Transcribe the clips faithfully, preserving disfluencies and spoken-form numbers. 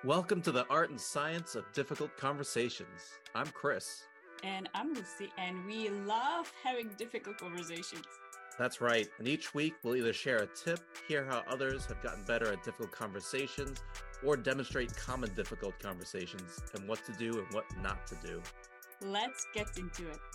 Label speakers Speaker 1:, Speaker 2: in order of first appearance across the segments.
Speaker 1: Welcome to the art and science of difficult conversations. I'm Chris.
Speaker 2: And I'm Lucy, and we love having difficult conversations.
Speaker 1: That's right. And each week we'll either share a tip, hear how others have gotten better at difficult conversations, or demonstrate common difficult conversations and what to do and what not to do.
Speaker 2: Let's get into it.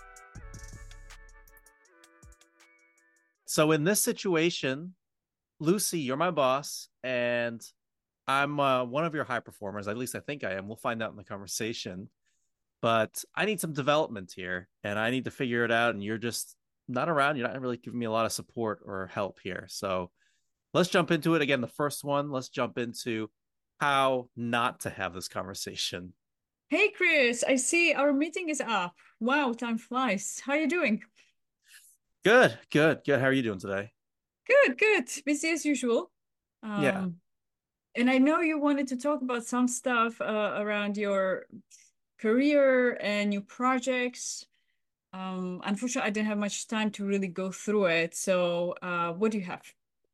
Speaker 1: So in this situation, Lucy, you're my boss, and I'm uh, one of your high performers. At least I think I am. We'll find out in the conversation. But I need some development here, and I need to figure it out. And you're just not around. You're not really giving me a lot of support or help here. So let's jump into it. Again, the first one, let's jump into how not to have this conversation.
Speaker 2: Hey, Chris, I see our meeting is up. Wow, time flies. How are you doing?
Speaker 1: Good, good, good. How are you doing today?
Speaker 2: Good, good. Busy as usual.
Speaker 1: Yeah.
Speaker 2: Um, and I know you wanted to talk about some stuff uh, around your career and new projects. Um, unfortunately, I didn't have much time to really go through it. So, uh, what do you have?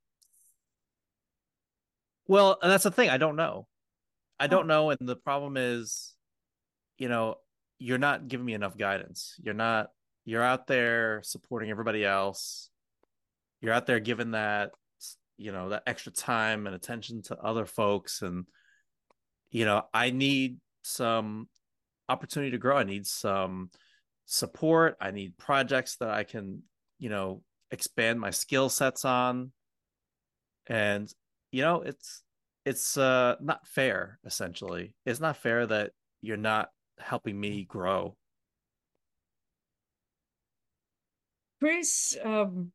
Speaker 1: Well, that's the thing. I don't know. I don't
Speaker 2: Oh,
Speaker 1: know. And the problem is, you know, you're not giving me enough guidance. You're not, you're out there supporting everybody else. You're out there giving that, you know, that extra time and attention to other folks. And, you know, I need some opportunity to grow. I need some support. I need projects that I can, you know, expand my skill sets on. And, you know, it's, it's uh, not fair, essentially. It's not fair that you're not helping me grow.
Speaker 2: Chris, um,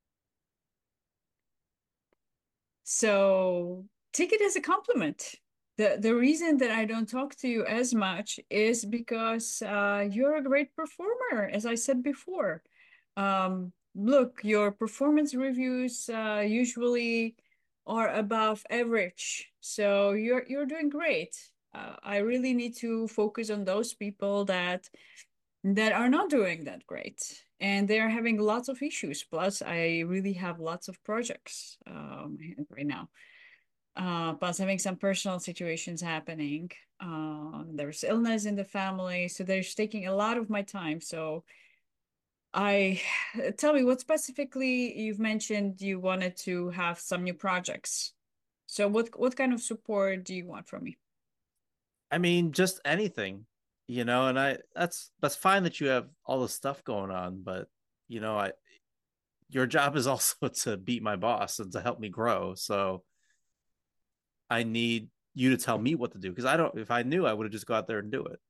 Speaker 2: so take it as a compliment. The the reason that I don't talk to you as much is because uh, you're a great performer, as I said before. Um, look, your performance reviews uh, usually are above average, so you're you're doing great. Uh, I really need to focus on those people that that are not doing that great, and they're having lots of issues. Plus, I really have lots of projects um, right now. Uh, plus, having some personal situations happening. Uh, there's illness in the family, so there's taking a lot of my time. So, I tell me what specifically you've mentioned you wanted to have some new projects. So, what what kind of support do you want from me?
Speaker 1: I mean, just anything, you know, and I that's that's fine that you have all this stuff going on, but you know, I your job is also to beat my boss and to help me grow. So I need you to tell me what to do because I don't if I knew I would have just go out there and do it.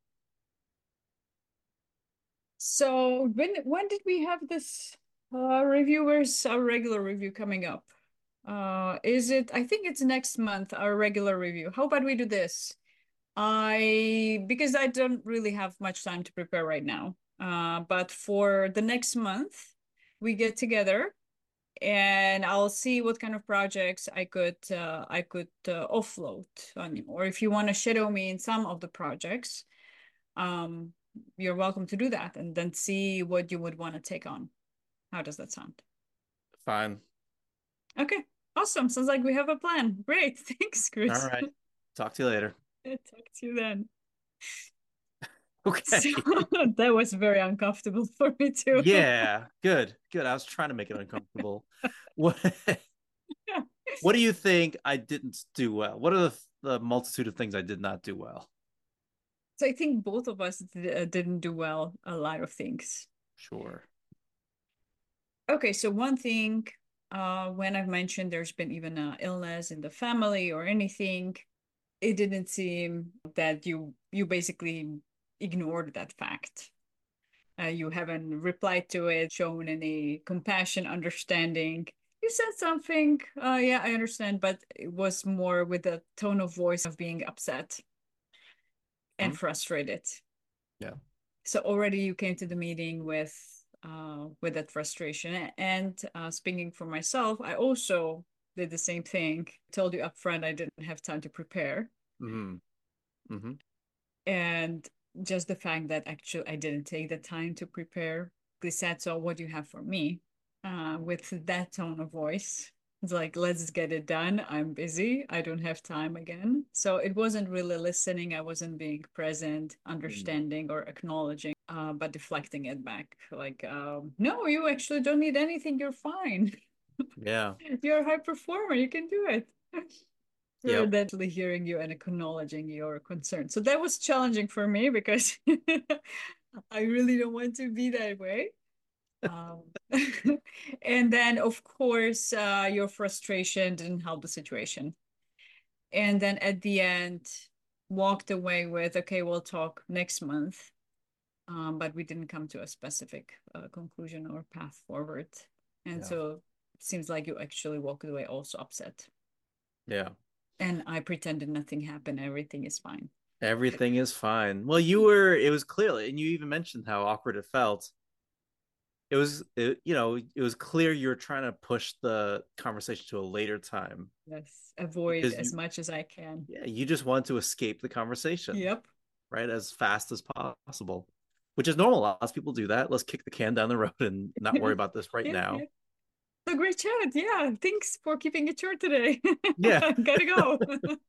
Speaker 2: So, when when did we have this uh, reviewers, our regular review coming up? Uh, is it, I think it's next month, our regular review. How about we do this? I, because I don't really have much time to prepare right now. Uh, but for the next month, we get together and I'll see what kind of projects I could uh, I could uh, offload on you. Or if you want to shadow me in some of the projects, um, you're welcome to do that and then see what you would want to take on. How does that sound?
Speaker 1: Fine.
Speaker 2: Okay, awesome. Sounds like we have a plan. Great. Thanks,
Speaker 1: All
Speaker 2: Chris.
Speaker 1: right. Talk to you later.
Speaker 2: Talk to you then. So
Speaker 1: Okay.
Speaker 2: that was very uncomfortable for me too.
Speaker 1: Yeah. Good. Good. I was trying to make it uncomfortable. What What do you think I didn't do well? What are the, the multitude of things I did not do well?
Speaker 2: So I think both of us d- uh, didn't do well a lot of things.
Speaker 1: Sure.
Speaker 2: Okay, so one thing, uh, when I've mentioned there's been even an illness in the family or anything, it didn't seem that you you basically ignored that fact. Uh, you haven't replied to it, shown any compassion, understanding. You said something, uh, yeah, I understand, but it was more with a tone of voice of being upset and
Speaker 1: Hmm?
Speaker 2: frustrated.
Speaker 1: Yeah.
Speaker 2: So already you came to the meeting with uh, with that frustration. And uh, speaking for myself, I also did the same thing. Told you upfront I didn't have time to prepare,
Speaker 1: Hmm. Hmm.
Speaker 2: and just the fact that actually I didn't take the time to prepare. They said, "So what do you have for me?" Uh, with that tone of voice. It's like, let's get it done. I'm busy. I don't have time again. So it wasn't really listening. I wasn't being present,
Speaker 1: Mm.
Speaker 2: understanding, or acknowledging, uh, but deflecting it back. Like, um, no, you actually don't need anything. You're fine.
Speaker 1: Yeah.
Speaker 2: You're a high performer. You can do it. Rather
Speaker 1: Yep.
Speaker 2: than actually hearing you and acknowledging your concern. So that was challenging for me because I really don't want to be that way. Um, and then, of course, uh, your frustration didn't help the situation. And then at the end, walked away with, okay, we'll talk next month. Um, but we didn't come to a specific uh, conclusion or path forward. And
Speaker 1: Yeah.
Speaker 2: so it seems like you actually walked away also upset.
Speaker 1: Yeah.
Speaker 2: And I pretended nothing happened. Everything is fine.
Speaker 1: Everything is fine. Well, you were, it was clear, and you even mentioned how awkward it felt. It was, it, you know, it was clear you were trying to push the conversation to a later time
Speaker 2: Yes. Avoid
Speaker 1: because
Speaker 2: as
Speaker 1: you,
Speaker 2: much as I can.
Speaker 1: yeah, you just want to escape the conversation,
Speaker 2: Yep.
Speaker 1: right, as fast as possible, which is normal. Lots of people do that. Let's kick the can down the road and not worry about this right
Speaker 2: Yeah, yeah.
Speaker 1: now.
Speaker 2: So great chat. Yeah. Thanks for keeping it short today.
Speaker 1: Yeah.
Speaker 2: Gotta go.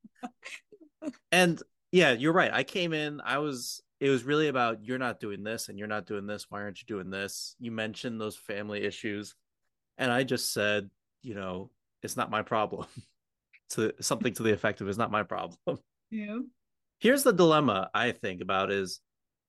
Speaker 1: And yeah, you're right. I came in, I was, it was really about you're not doing this and you're not doing this. Why aren't you doing this? You mentioned those family issues. And I just said, you know, it's not my problem. To something to the effect of it's not my problem.
Speaker 2: Yeah.
Speaker 1: Here's the dilemma I think about is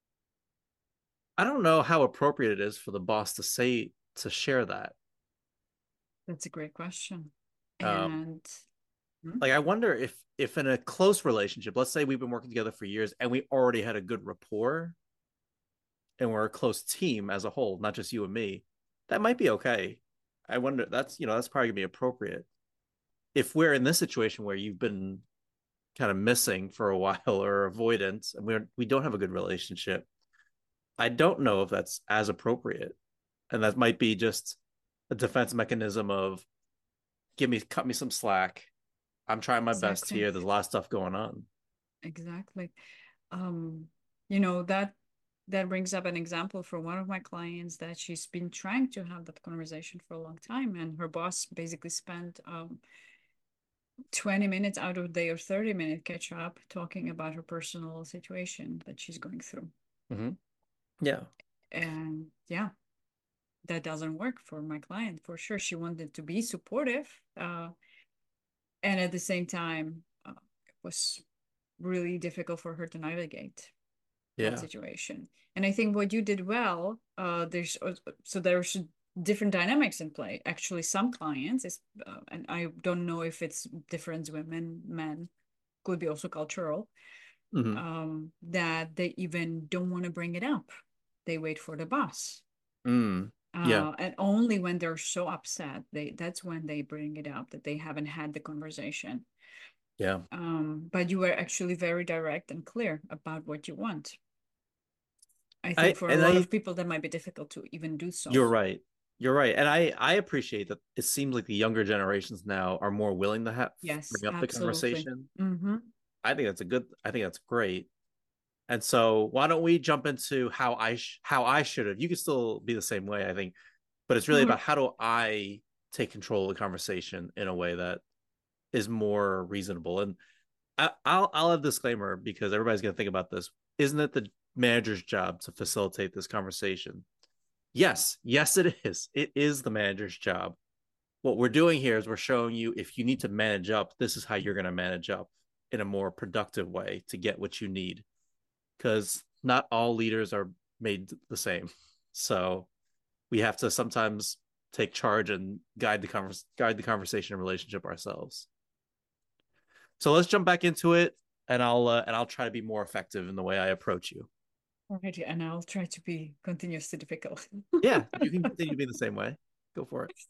Speaker 1: I don't know how appropriate it is for the boss to say to share that.
Speaker 2: That's a great question.
Speaker 1: Um,
Speaker 2: And hmm,
Speaker 1: like I wonder if if in a close relationship, let's say we've been working together for years and we already had a good rapport and we're a close team as a whole, not just you and me, that might be okay. I wonder that's you know that's probably gonna be appropriate. If we're in this situation where you've been kind of missing for a while or avoidant and we're we don't have a good relationship, I don't know if that's as appropriate. And that might be just a defense mechanism of give me cut me some slack. I'm trying my best
Speaker 2: exactly.
Speaker 1: here. There's a lot of stuff going on.
Speaker 2: Exactly. Um, you know, that that brings up an example for one of my clients that she's been trying to have that conversation for a long time, and her boss basically spent um twenty minutes out of their thirty minute catch up talking about her personal situation that she's going through.
Speaker 1: Mm-hmm. Yeah.
Speaker 2: And yeah, that doesn't work for my client for sure. She wanted to be supportive, uh, and at the same time, uh, it was really difficult for her to navigate that
Speaker 1: Yeah.
Speaker 2: situation. And I think what you did well, uh, there's so there's different dynamics in play. Actually, some clients is, uh, and I don't know if it's different women, men, could be also cultural,
Speaker 1: Mm-hmm.
Speaker 2: um, that they even don't want to bring it up. They wait for the boss.
Speaker 1: Mm. Yeah.
Speaker 2: Uh, and only when they're so upset, they that's when they bring it up that they haven't had the conversation.
Speaker 1: Yeah.
Speaker 2: Um, but you were actually very direct and clear about what you want. I think
Speaker 1: I
Speaker 2: for a
Speaker 1: and
Speaker 2: lot
Speaker 1: I
Speaker 2: of people that might be difficult to even do so.
Speaker 1: you're right. You're right. And I I appreciate that it seems like the younger generations now are more willing to have
Speaker 2: Yes,
Speaker 1: bring up the
Speaker 2: absolutely.
Speaker 1: conversation.
Speaker 2: Mm-hmm.
Speaker 1: I think that's a good I think that's great. And so why don't we jump into how I sh- how I should have. You could still be the same way, I think, but it's really
Speaker 2: Sure.
Speaker 1: about how do I take control of the conversation in a way that is more reasonable. And I, I'll I'll have a disclaimer because everybody's gonna think about this. Isn't it the manager's job to facilitate this conversation? Yes, yes, it is. It is the manager's job. What we're doing here is we're showing you if you need to manage up, this is how you're gonna manage up in a more productive way to get what you need. Because not all leaders are made the same. So we have to sometimes take charge and guide the convers- guide the conversation and relationship ourselves. So let's jump back into it, and I'll uh, and I'll try to be more effective in the way I approach you.
Speaker 2: Alrighty, and I'll try to be continuously difficult.
Speaker 1: Yeah, you can continue to be the same way. Go for it.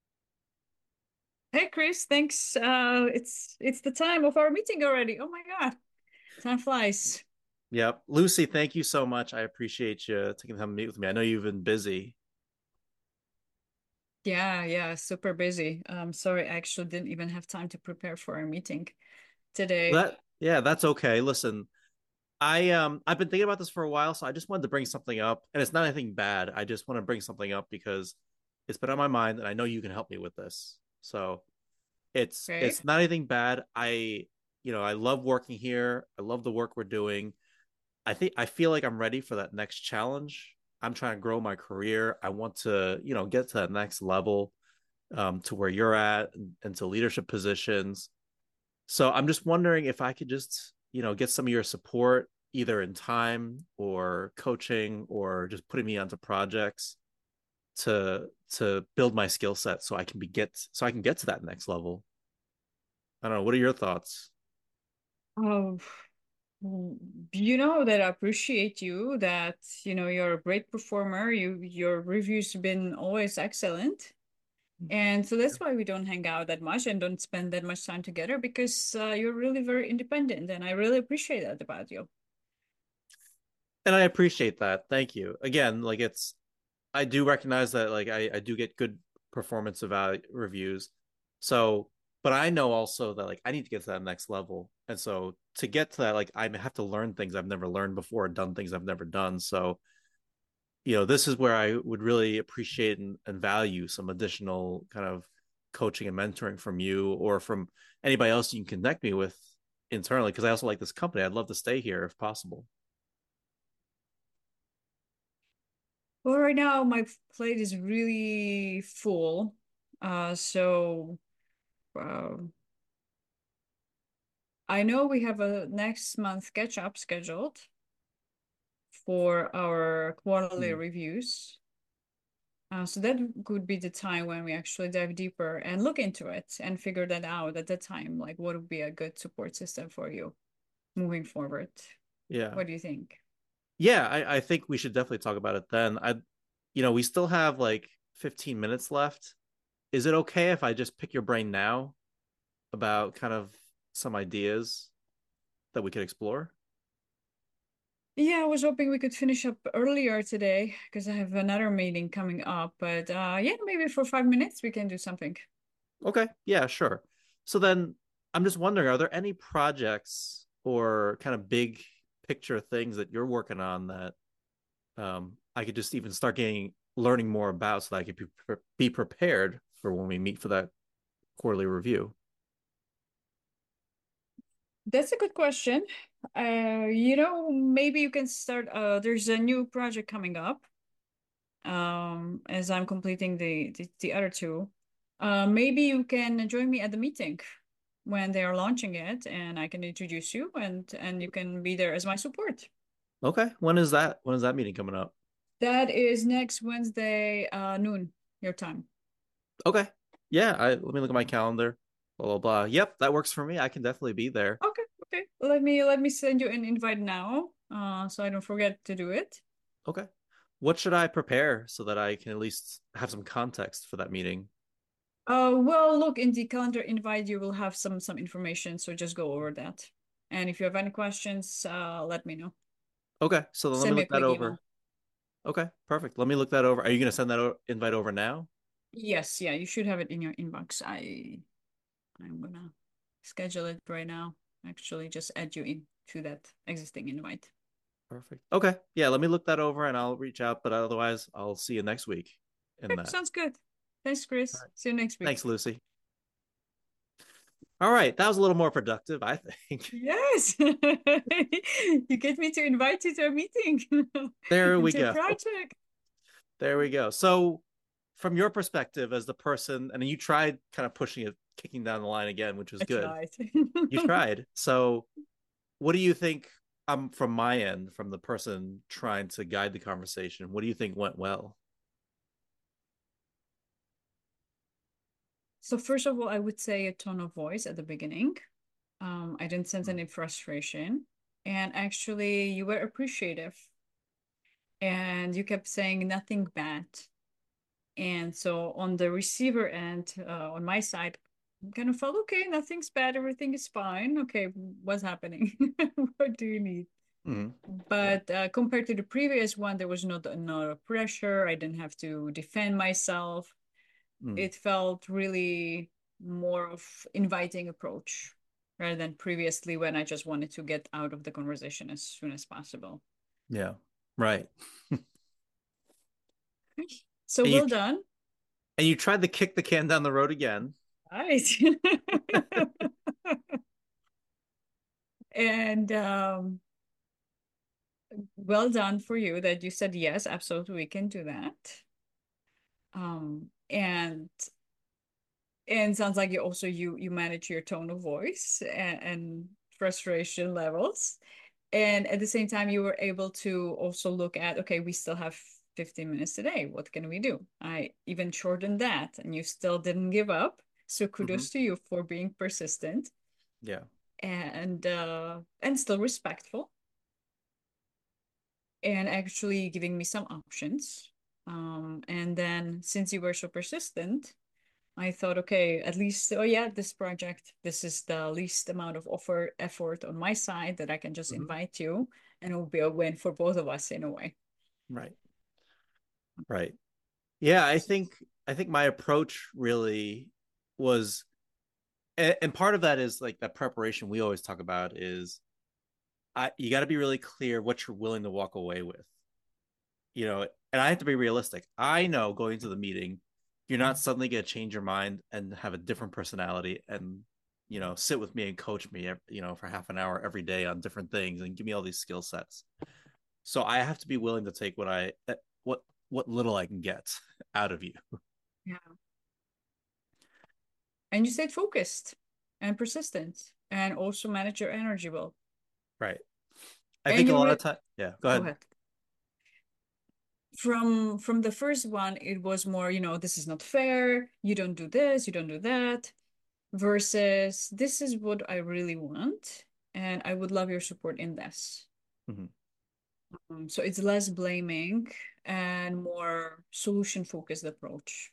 Speaker 2: Hey Chris, thanks. Uh, it's it's the time of our meeting already. Oh my God, time flies.
Speaker 1: Yep, Lucy, thank you so much. I appreciate you taking the time to meet with me. I know you've been busy.
Speaker 2: Yeah, yeah, super busy. Um, sorry, I actually didn't even have time to prepare for our meeting today.
Speaker 1: That yeah, that's okay. Listen, I um I've been thinking about this for a while, so I just wanted to bring something up, and it's not anything bad. I just want to bring something up because it's been on my mind, and I know you can help me with this. So It's
Speaker 2: Okay.
Speaker 1: it's not anything bad. I you know I love working here. I love the work we're doing. I think I feel like I'm ready for that next challenge. I'm trying to grow my career. I want to you know get to that next level, um, to where you're at, and, and to leadership positions. So I'm just wondering if I could just you know get some of your support, either in time or coaching or just putting me onto projects to to build my skill set so I can be get so I can get to that next level. I don't know. What are your thoughts?
Speaker 2: Oh, you know that I appreciate you, that you know you're a great performer. You your reviews have been always excellent. And so that's why we don't hang out that much and don't spend that much time together, because uh, you're really very independent, and I really appreciate that about you.
Speaker 1: And I appreciate that. Thank you. Again, like it's I do recognize that like I, I do get good performance evalu- reviews. So, but I know also that like I need to get to that next level. And so to get to that, like I have to learn things I've never learned before, done things I've never done. So, you know, this is where I would really appreciate and, and value some additional kind of coaching and mentoring from you or from anybody else you can connect me with internally. Cause I also like this company. I'd love to stay here if possible.
Speaker 2: Well, right now my plate is really full. Uh, so uh, I know we have a next month catch up scheduled for our quarterly
Speaker 1: Mm.
Speaker 2: reviews. Uh, so that could be the time when we actually dive deeper and look into it and figure that out at that time. Like, what would be a good support system for you moving forward?
Speaker 1: Yeah.
Speaker 2: What do you think?
Speaker 1: Yeah, I, I think we should definitely talk about it then. I, you know, we still have like fifteen minutes left. Is it okay if I just pick your brain now about kind of some ideas that we could explore?
Speaker 2: Yeah, I was hoping we could finish up earlier today because I have another meeting coming up. But uh, yeah, maybe for five minutes we can do something.
Speaker 1: Okay, yeah, sure. So then I'm just wondering, are there any projects or kind of big picture things that you're working on that um, I could just even start getting learning more about so that I could be, be prepared for when we meet for that quarterly review?
Speaker 2: That's a good question. Uh, you know, maybe you can start. Uh, there's a new project coming up. Um, as I'm completing the the, the other two. Uh, maybe you can join me at the meeting when they are launching it, and I can introduce you, and and you can be there as my support.
Speaker 1: Okay, when is that? When is that meeting coming up?
Speaker 2: That is next Wednesday, uh, noon, your time.
Speaker 1: Okay. Yeah, I let me look at my calendar. Blah blah blah. Yep, that works for me. I can definitely be there.
Speaker 2: Okay, okay. Let me let me send you an invite now, uh, so I don't forget to do it.
Speaker 1: Okay. What should I prepare so that I can at least have some context for that meeting?
Speaker 2: Uh, well, look, in the calendar invite, you will have some some information, so just go over that. And if you have any questions, uh, let me know.
Speaker 1: Okay, so then let me
Speaker 2: Send me a
Speaker 1: look that
Speaker 2: quick
Speaker 1: over.
Speaker 2: email.
Speaker 1: Okay, perfect. Let me look that over. Are you going to send that o- invite over now?
Speaker 2: Yes, yeah, you should have it in your inbox. I I'm gonna schedule it right now. Actually, just add you into that existing invite.
Speaker 1: Perfect. Okay. Yeah, let me look that over and I'll reach out, but otherwise, I'll see you next week in
Speaker 2: Okay,
Speaker 1: that.
Speaker 2: sounds good. Thanks,
Speaker 1: All
Speaker 2: Chris.
Speaker 1: right.
Speaker 2: See you next week.
Speaker 1: Thanks, Lucy. All right, that was a little more productive, I think.
Speaker 2: Yes, you get me to invite you to a meeting
Speaker 1: There we
Speaker 2: into a
Speaker 1: go.
Speaker 2: project.
Speaker 1: There we go. So, from your perspective as the person, and you tried kind of pushing it, kicking down the line again, which was
Speaker 2: I
Speaker 1: good.
Speaker 2: tried.
Speaker 1: You tried. So, what do you think? Um, from my end, from the person trying to guide the conversation, what do you think went well?
Speaker 2: So first of all, I would say a tone of voice at the beginning. Um, I didn't sense any frustration, and actually, you were appreciative, and you kept saying nothing bad. And so on the receiver end, uh, on my side, I kind of felt okay, nothing's bad, everything is fine. Okay, what's happening? What do you need?
Speaker 1: Mm-hmm. Yeah.
Speaker 2: But uh, compared to the previous one, there was not no pressure. I didn't have to defend myself.
Speaker 1: Mm.
Speaker 2: It felt really more of inviting approach rather than previously when I just wanted to get out of the conversation as soon as possible.
Speaker 1: Yeah. Right.
Speaker 2: So
Speaker 1: And you
Speaker 2: well done.
Speaker 1: and you tried to kick the can down the road again.
Speaker 2: Right. And um, well done for you that you said yes, absolutely, we can do that. Um, and and sounds like you also you you manage your tone of voice and, and frustration levels. And at the same time, you were able to also look at, okay, we still have fifteen minutes today. What can we do? I even shortened that, and you still didn't give up. So
Speaker 1: Hmm.
Speaker 2: kudos to you for being persistent
Speaker 1: Yeah.
Speaker 2: and uh, and still respectful and actually giving me some options. Um, and then since you were so persistent, I thought, okay, at least, oh yeah, this project, this is the least amount of offer effort on my side that I can just
Speaker 1: Hmm.
Speaker 2: invite you, and it will be a win for both of us in a way.
Speaker 1: Right. Right. Yeah, I think I think my approach really was, and, and part of that is like that preparation we always talk about is I you got to be really clear what you're willing to walk away with. You know, and I have to be realistic. I know going to the meeting, you're not suddenly going to change your mind and have a different personality and, you know, sit with me and coach me, you know, for half an hour every day on different things and give me all these skill sets. So I have to be willing to take what I what what little I can get out of you.
Speaker 2: Yeah. And you stayed focused and persistent and also manage your energy well.
Speaker 1: Right. I
Speaker 2: And
Speaker 1: think a
Speaker 2: you
Speaker 1: lot
Speaker 2: were,
Speaker 1: of time. Yeah. Go
Speaker 2: go
Speaker 1: ahead.
Speaker 2: ahead. From from the first one, it was more, you know, this is not fair. You don't do this, you don't do that, versus this is what I really want, and I would love your support in this.
Speaker 1: Mm-hmm.
Speaker 2: Um, so it's less blaming and more solution focused approach.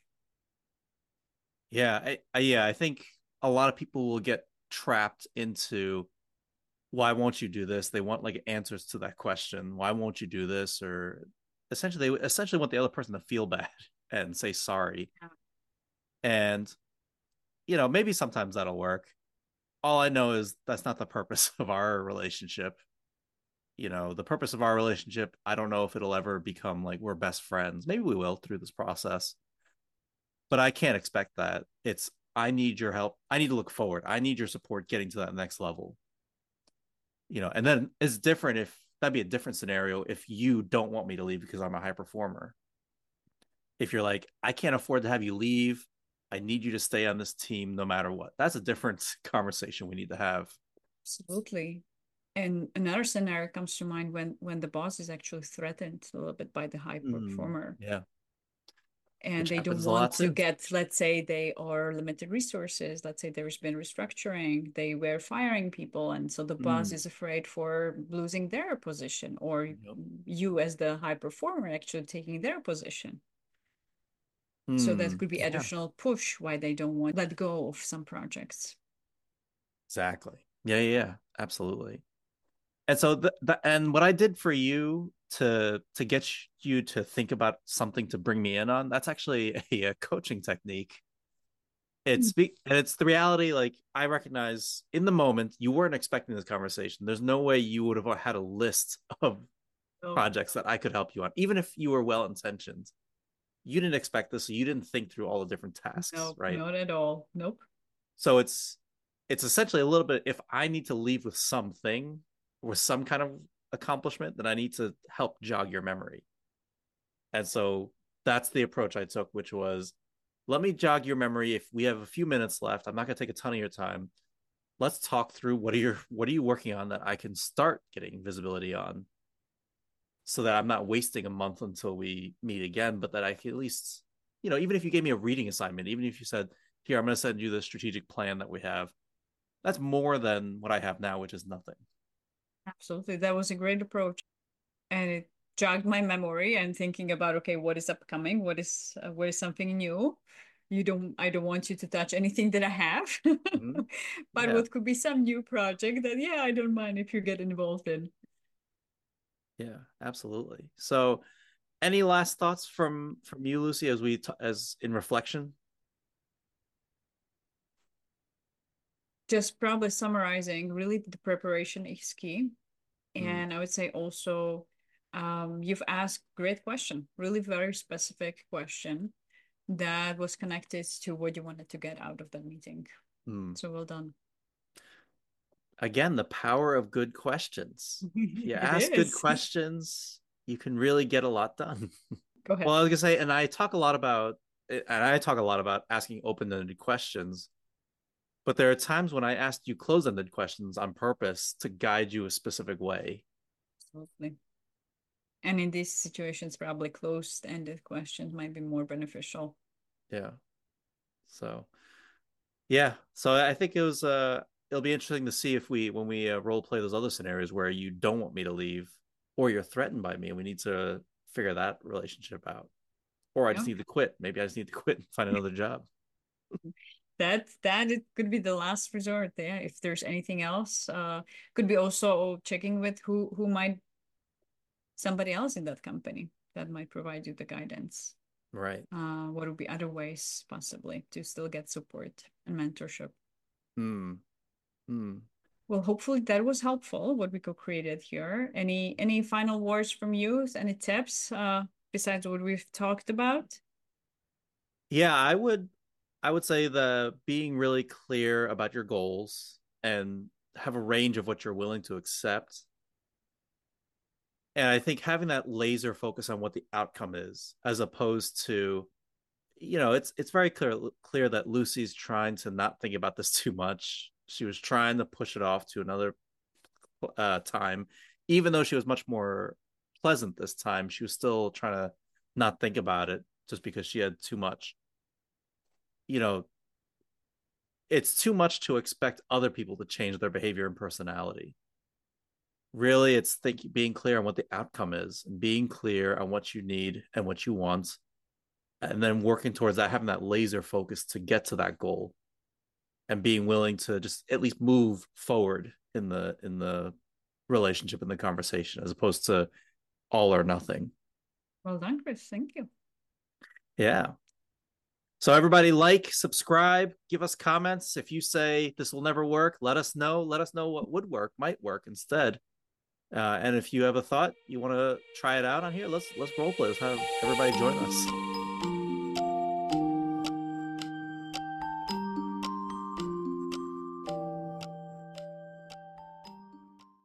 Speaker 1: Yeah. I, I yeah. I think a lot of people will get trapped into why won't you do this? They want like answers to that question. Why won't you do this? Or essentially, they essentially want the other person to feel bad and say sorry.
Speaker 2: Yeah.
Speaker 1: And you know, maybe sometimes that'll work. All I know is that's not the purpose of our relationship. You know, the purpose of our relationship, I don't know if it'll ever become like we're best friends. Maybe we will through this process, but I can't expect that. It's I need your help. I need to look forward. I need your support getting to that next level. You know, and then it's different if that'd be a different scenario if you don't want me to leave because I'm a high performer. If you're like, I can't afford to have you leave, I need you to stay on this team no matter what. That's a different conversation we need to have.
Speaker 2: Absolutely. And another scenario comes to mind when when the boss is actually threatened a little bit by the high
Speaker 1: Mm,
Speaker 2: performer,
Speaker 1: yeah,
Speaker 2: and
Speaker 1: which
Speaker 2: they don't
Speaker 1: happens a
Speaker 2: want
Speaker 1: lot
Speaker 2: to
Speaker 1: too.
Speaker 2: get, let's say they are limited resources, let's say there's been restructuring, they were firing people, and so the boss
Speaker 1: Mm,
Speaker 2: is afraid for losing their position, or
Speaker 1: yep.
Speaker 2: you as the high performer actually taking their position. So that
Speaker 1: Mm,
Speaker 2: could be
Speaker 1: yeah,
Speaker 2: additional push why they don't want to let go of some projects.
Speaker 1: exactly. Yeah, yeah, yeah, absolutely. And so the, the and what I did for you to to get you to think about something to bring me in on, that's actually a, a coaching technique. It's be and it's the reality. Like I recognize in the moment you weren't expecting this conversation. There's no way you would have had a list of
Speaker 2: So
Speaker 1: projects that I could help you on, even if you were well intentioned. You didn't expect this, so you didn't think through all the different tasks,
Speaker 2: no,
Speaker 1: right?
Speaker 2: not at all. Nope.
Speaker 1: So it's it's essentially a little bit if I need to leave with something with some kind of accomplishment, then I need to help jog your memory. And so that's the approach I took, which was let me jog your memory. If we have a few minutes left, I'm not going to take a ton of your time. Let's talk through what are your what are you working on that I can start getting visibility on so that I'm not wasting a month until we meet again, but that I can at least, you know, even if you gave me a reading assignment, even if you said, here, I'm going to send you the strategic plan that we have, that's more than what I have now, which is nothing.
Speaker 2: Absolutely. That was a great approach. And it jogged my memory and thinking about, okay, what is upcoming? What is uh, what is something new? You don't, I don't want you to touch anything that I have,
Speaker 1: Mm-hmm.
Speaker 2: but
Speaker 1: Yeah.
Speaker 2: what could be some new project that, yeah, I don't mind if you get involved in.
Speaker 1: Yeah, absolutely. So, any last thoughts from from you, Lucy, as we t- as in reflection?
Speaker 2: Just probably summarizing, really the preparation is key.
Speaker 1: Mm,
Speaker 2: And I would say also, um, you've asked great question, really very specific question. that was connected to what you wanted to get out of that meeting.
Speaker 1: Mm.
Speaker 2: So well done.
Speaker 1: Again, the power of good questions. If you
Speaker 2: It
Speaker 1: ask good
Speaker 2: is.
Speaker 1: questions, you can really get a lot done.
Speaker 2: Go
Speaker 1: Well,
Speaker 2: ahead.
Speaker 1: I was gonna say, and I talk a lot about, and I talk a lot about asking open-ended questions. But there are times when I asked you close-ended questions on purpose to guide you a specific way.
Speaker 2: Absolutely. And in these situations, probably closed-ended questions might be more beneficial.
Speaker 1: Yeah. So yeah. So I think it was uh it'll be interesting to see if we when we uh, role play those other scenarios where you don't want me to leave or you're threatened by me and we need to figure that relationship out. Or I just
Speaker 2: Yeah.
Speaker 1: need to quit. Maybe I just need to quit and find another job.
Speaker 2: That that it could be the last resort there. If there's anything else, uh, could be also checking with who who might somebody else in that company that might provide you the guidance.
Speaker 1: Right.
Speaker 2: Uh, what would be other ways possibly to still get support and mentorship?
Speaker 1: Hmm. Hmm.
Speaker 2: Well, hopefully that was helpful, what we co-created here. Any any final words from you? Any tips uh, besides what we've talked about?
Speaker 1: Yeah, I would I would say the being really clear about your goals and have a range of what you're willing to accept. And I think having that laser focus on what the outcome is, as opposed to, you know, it's it's very clear clear that Lucy's trying to not think about this too much. She was trying to push it off to another uh, time, even though she was much more pleasant this time. She was still trying to not think about it just because she had too much. You know, it's too much to expect other people to change their behavior and personality. Really, it's thinking, being clear on what the outcome is, and being clear on what you need and what you want, and then working towards that, having that laser focus to get to that goal, and being willing to just at least move forward in the in the relationship in the conversation, as opposed to all or nothing.
Speaker 2: Well done, Chris. Thank you.
Speaker 1: Yeah. So everybody, like, subscribe, give us comments. If you say this will never work, let us know. Let us know what would work, might work instead. Uh, and if you have a thought you want to try it out on here, let's let's role play. Let's have everybody join us.